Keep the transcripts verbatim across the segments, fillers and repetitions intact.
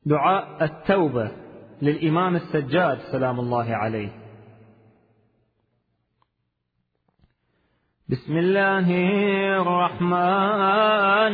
دعاء التوبة للإمام السجاد سلام الله عليه. بسم الله الرحمن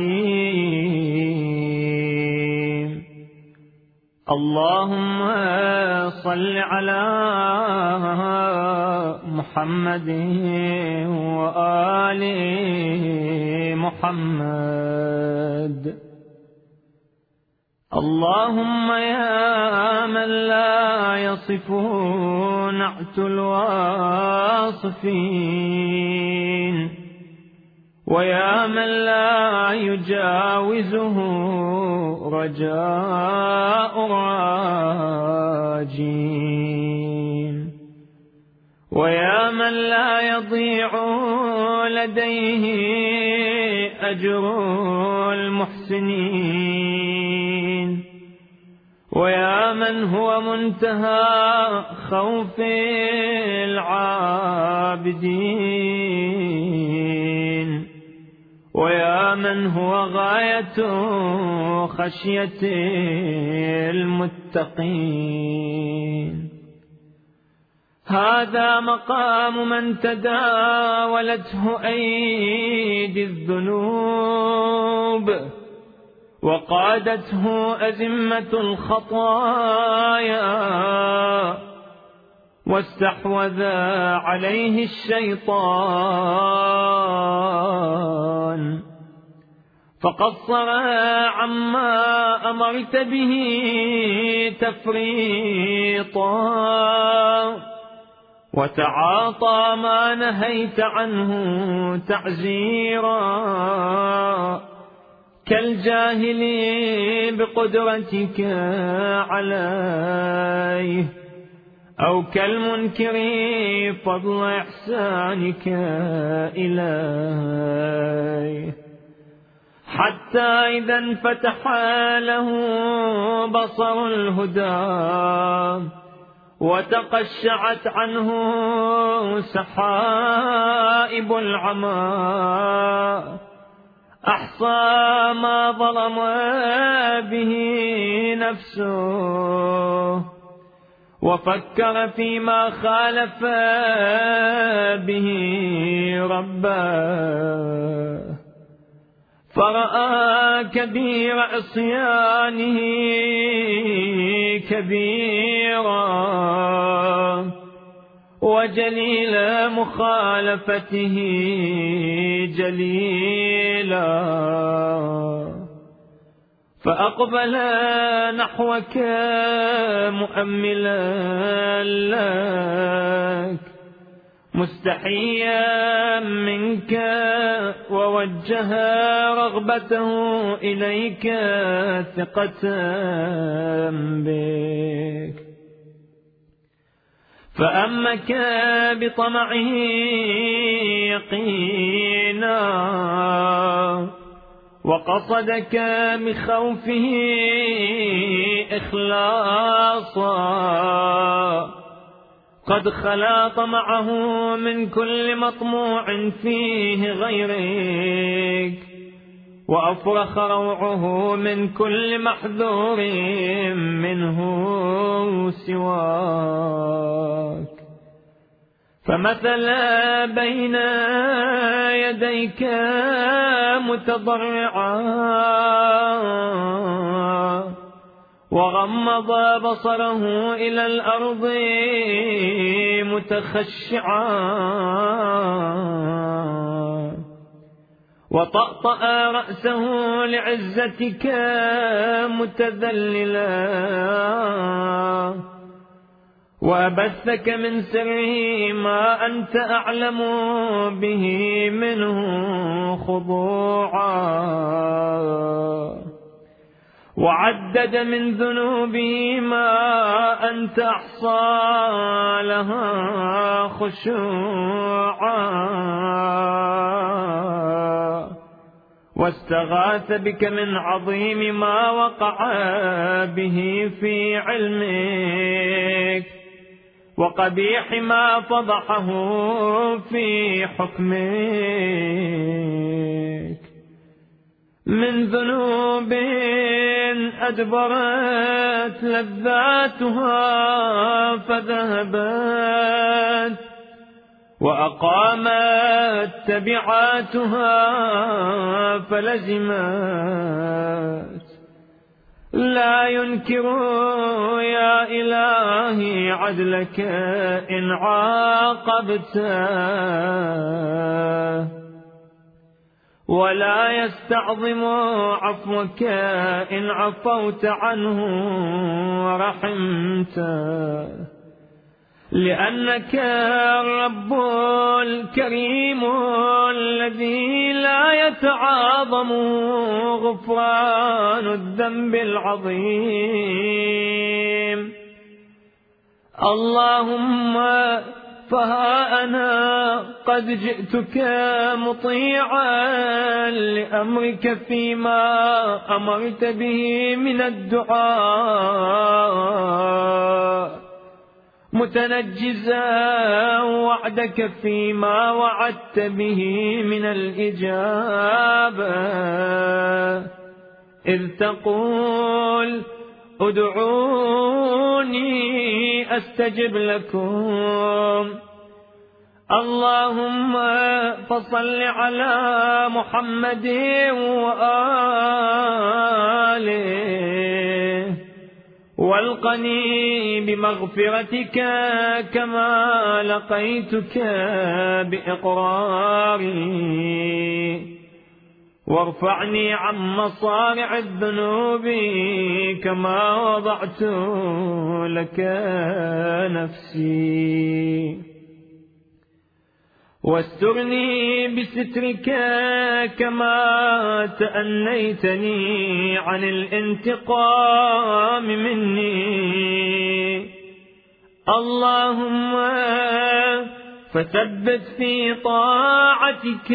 الرحيم. اللهم صل على محمد وآل محمد. اللهم يا من لا يصف نعت الواصفين، ويا من لا يجاوزه رجاء الراجين، ويا من لا يضيع لديه أجر المحسنين، ويا من هو منتهى خوف العابدين، ويا من هو غاية خشية المتقين. هذا مقام من تداولته أيدي الذنوب، وقادته أزمة الخطايا، واستحوذ عليه الشيطان، فقصر عما أمرت به تفريطا، وتعاطى ما نهيت عنه تعزيرا، كالجاهل بقدرتك عليه، أو كالمنكر فضل إحسانك إليه، حتى إذا انفتح له بصر الهدى وتقشعت عنه سحائب العمى، أحصى ما ظلم به نفسه، وفكر فيما خالف به ربه، فرأى كبير عصيانه كبيرا، وجليل مخالفته جليلا، فأقبل نحوك مؤملا لك مستحيا منك، ووجه رغبته إليك ثقة بك، فأمك بطمعه يقينا، وقصدك بخوفه إخلاصا، قد خلا طمعه من كل مطموع فيه غيرك، وأفرخ روعه من كل محذور منه سواك، فمثل بين يديك متضرعا، وغمض بصره إلى الأرض متخشعا، وطأطأ رأسه لعزتك متذللا، وأبثك من سره ما أنت أعلم به منه خضوعا، وعدد من ذنوبه ما أنت أحصى لها خشوعا، واستغاث بك من عظيم ما وقع به في علمك، وقبيح ما فضحه في حكمك. من ذنوب أدبرت لذاتها فذهبت، وأقامت تبعاتها فلزمت. لا ينكر يا إلهي عدلك إن عاقبته، ولا يستعظم عفوك إن عفوت عنه ورحمته، لأنك الرب الكريم الذي لا يتعاظم غفران الذنب العظيم. اللهم فها أنا قد جئتك مطيعا لأمرك فيما أمرت به من الدعاء، متنجزا وعدك فيما وعدت به من الإجابة، إذ تقول ادعوني أستجب لكم. اللهم فصل على محمد وآله، والقني بمغفرتك كما لقيتك بإقراري، وارفعني عن مصارع الذنوب كما وضعت لك نفسي، واسترني بسترك كما تأنيتني عن الانتقام مني. اللهم فثبت في طاعتك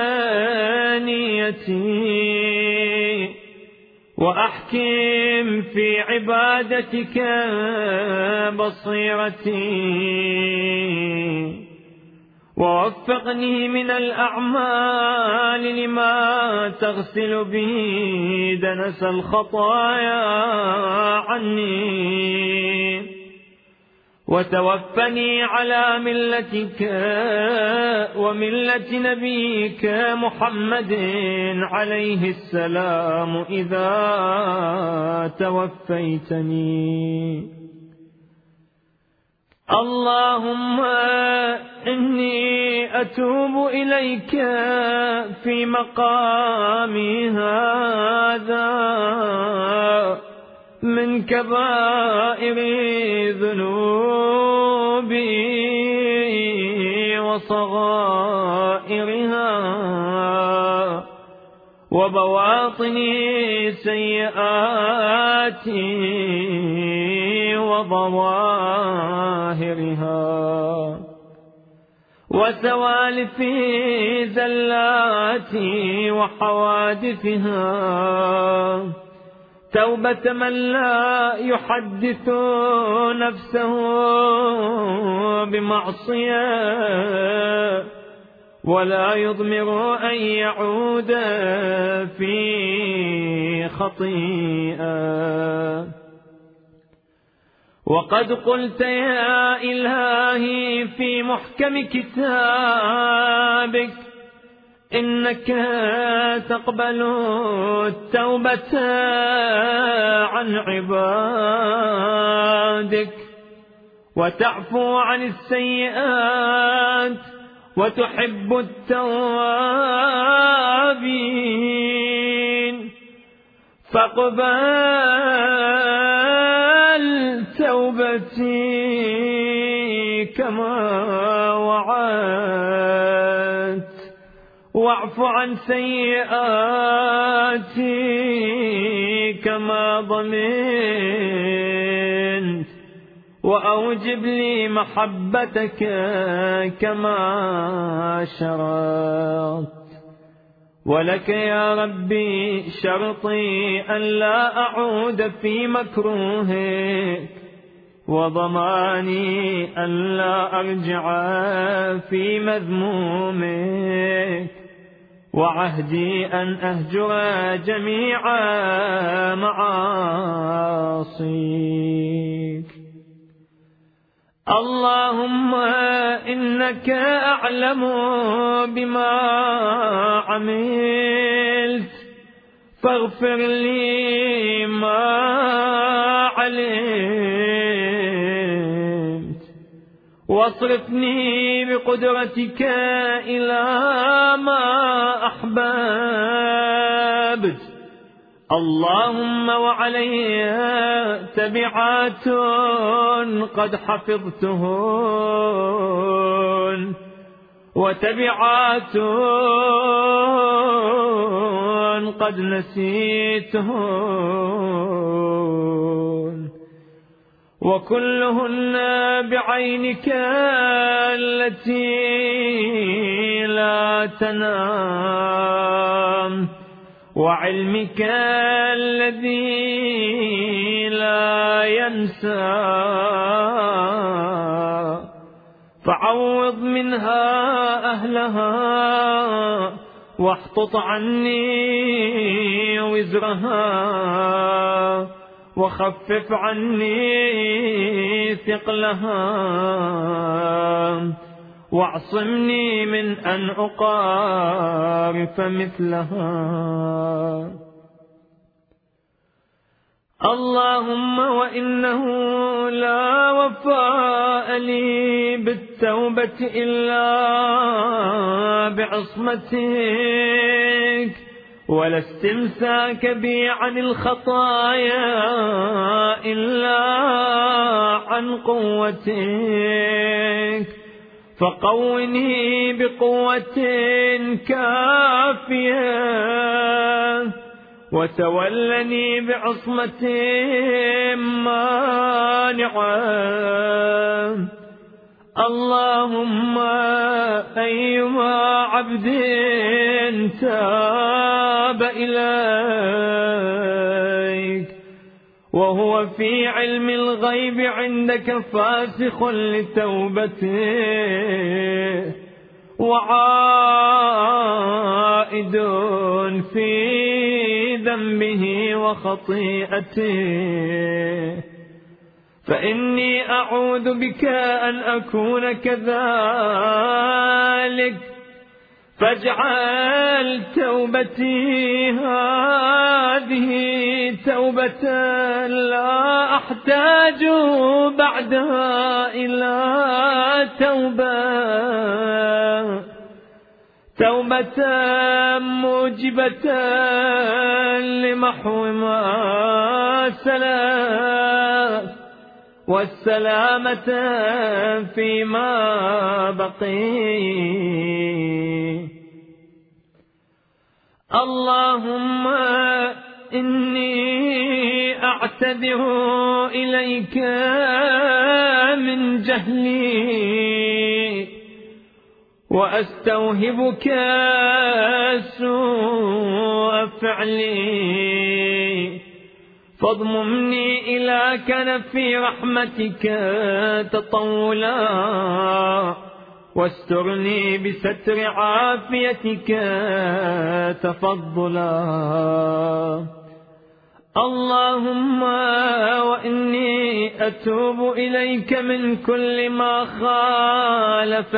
نيتي، وأحكم في عبادتك بصيرتي، ووفقني من الأعمال لما تغسل به دنس الخطايا عني، وتوفني على ملتك وملة نبيك محمد عليه السلام إذا توفيتني. اللهم إني أتوب إليك في مقامي هذا من كبائر ذنوبي وصغائرها وبواطن سيئاتي وظواهرها وسوالف زلاتي وحوادثها، توبة من لا يحدث نفسه بمعصية ولا يضمر أن يعود في خطيئة. وقد قلت يا إلهي في محكم كتابك إنك تقبل التوبة عن عبادك وتعفو عن السيئات وتحب التوابين، فاقبل توبتي كما وعدت، واعف عن سيئاتي كما ضمنت، وأوجب لي محبتك كما شرطت. ولك يا ربي شرطي أن لا أعود في مكروهك، وضماني أن لا أرجع في مذمومك، وعهدي أن أهجر جميع معاصيك. اللهم إنك أعلم بما عملت فاغفر لي ما علمت واصرفني بقدرتك إلى ما أحببت. اللهم وعلي تبعات قد حفظتهن وتبعات قد نسيتهن وكلهن بعينك التي لا تنام وعلمك الذي لا ينسى، فعوض منها أهلها واحطط عني وزرها وخفف عني ثقلها واعصمني من أن أقارف مثلها. اللهم وإنه لا وفاء لي بالتوبة إلا بعصمتك ولا استمساك بي عن الخطايا إلا عن قوتك، فقوني بقوة كافية وتولني بعصمة مانعة. اللهم أيما عبد تاب إليك وهو في علم الغيب عندك فاسخ لتوبته وعائد في ذنبه وخطيئته، فإني أعوذ بك أن أكون كذلك، فاجعل توبتي هذه توبة لا أحتاج بعدها إلى توبة، توبة موجبة لمحو ما سلف والسلامة فيما بقي. اللهم إني أعتذر إليك من جهلي وأستوهبك سوء فعلي، فاضممني إلى كنف رحمتك تطولا واسترني بستر عافيتك تفضلا. اللهم وإني أتوب إليك من كل ما خالف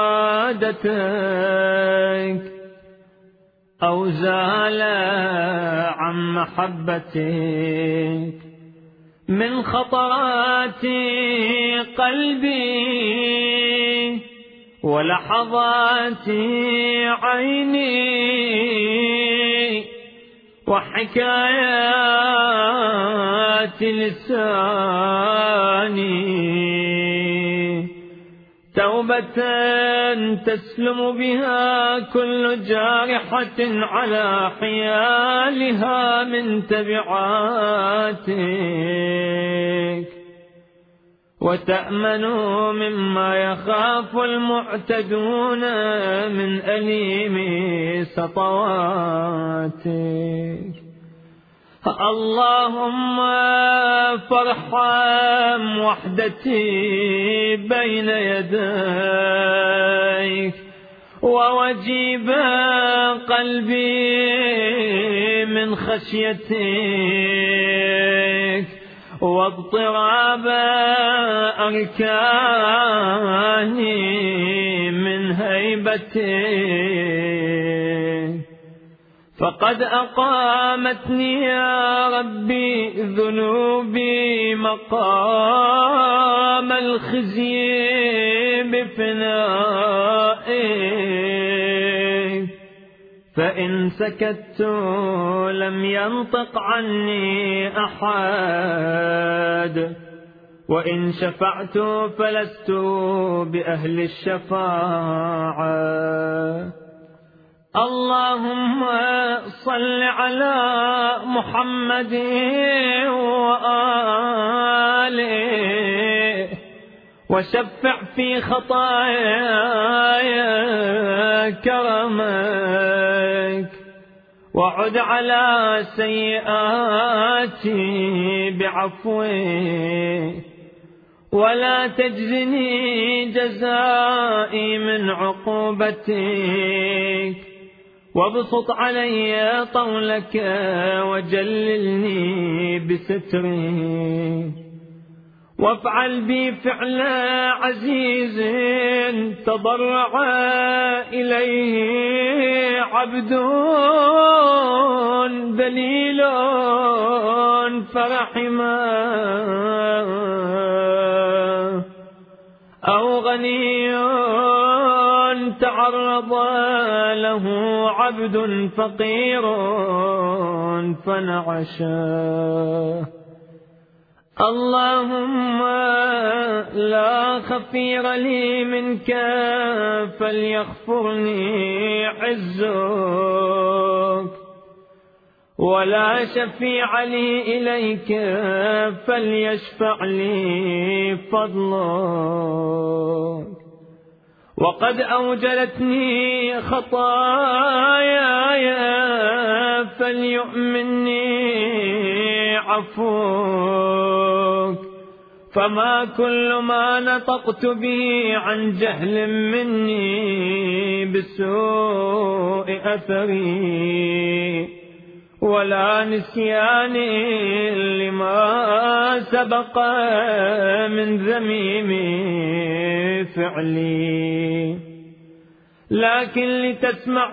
إرادتك أو زال عن محبتك من خطرات قلبي ولحظات عيني وحكايات لساني، توبة تسلم بها كل جارحة على حيالها من تبعاتك، وتأمن مما يخاف المعتدون من أليم سطواتك. اللهم فارحم وحدتي بين يديك ووجيب قلبي من خشيتك واضطراب أركاني من هيبتك، فقد أقامتني يا ربي ذنوبي مقام الخزي بفنائك، فإن سكت لم ينطق عني أحد، وإن شفعت فلست بأهل الشفاعة. اللهم صل على محمد وآله وشفع في خطاياي كرمك، وعد على سيئاتي بعفوك، ولا تجزني جزائي من عقوبتك، وابسط علي طولك وجللني بسترك، وافعل بي فعل عزيز تضرع إليه عبد ذليل فرحمه، أو غني تعرض له عبد فقير فنعشه. اللهم لا خفير لي منك فليغفرني عزك، ولا شفيع لي إليك فليشفع لي فضلك، وقد أوجلتني خطاياي فليؤمني عفوك، فما كل ما نطقت به عن جهل مني بسوء أثري، ولا نسيان لما سبق من ذميم فعلي، لكن لتسمع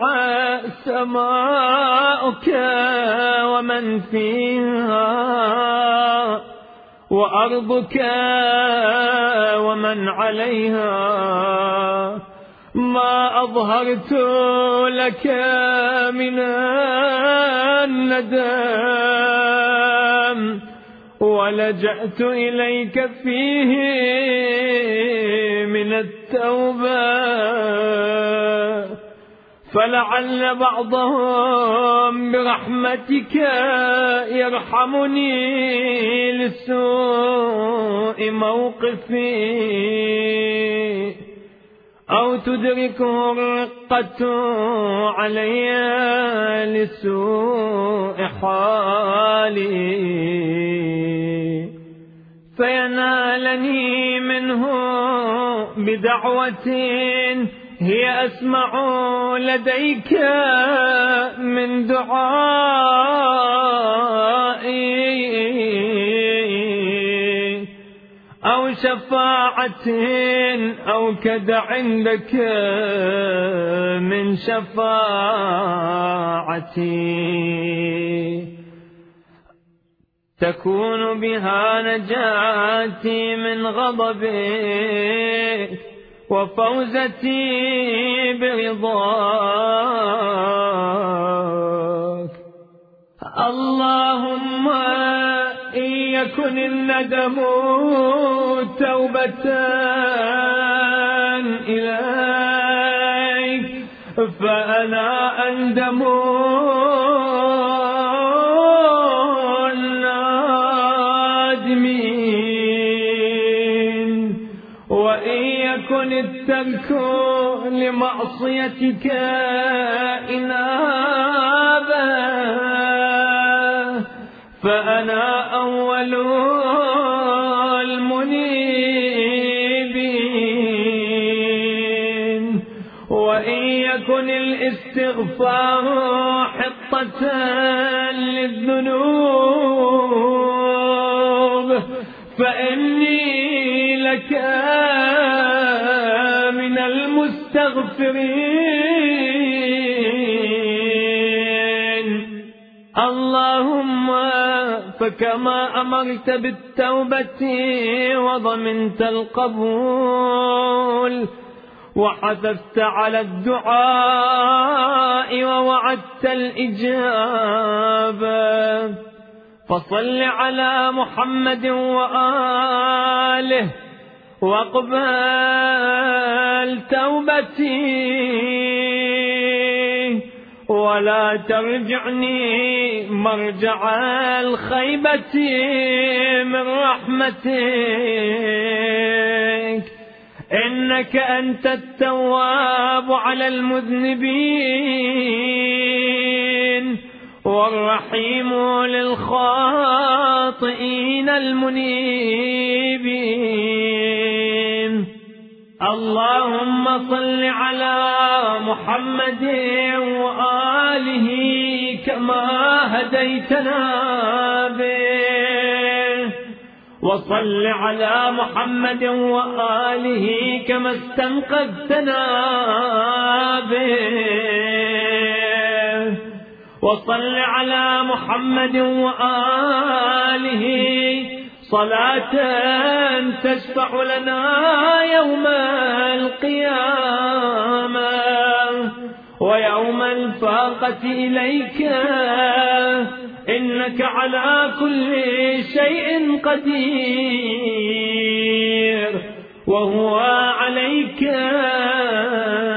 سماؤك ومن فيها وأرضك ومن عليها ما أظهرت لك من الندم، ولجأت إليك فيه من التوبة، فلعل بعضهم برحمتك يرحمني لسوء موقفي، أو تدركه الرقة علي لسوء حالي، فينالني منه بدعوة هي أسمع لديك من دعائي، أو شفاعة أو كد عندك من شفاعتي، تكون بها نجاتي من غضبك وفوزتي برضاك. اللهم إن يكن الندم توبة إليك فأنا أندم النادمين، وإن يكن الترك لمعصيتك إنابة فأنا أول المنيبين، وإن الاستغفار حطة للذنوب فإني لك من المستغفرين. اللهم فكما أمرت بالتوبة وضمنت القبول وحثثت على الدعاء ووعدت الإجابة، فصل على محمد وآله واقبل توبتي ولا ترجعني مرجع الخيبة من رحمتك، إنك أنت التواب على المذنبين والرحيم للخاطئين المنيبين. اللهم صل على محمد وآله كما هديتنا به، وصل على محمد وآله كما استنقذتنا به، وصل على محمد وآله صلاة تشفع لنا يوم القيامة ويوم الفاقة إليك، إنك على كل شيء قدير وهو عليك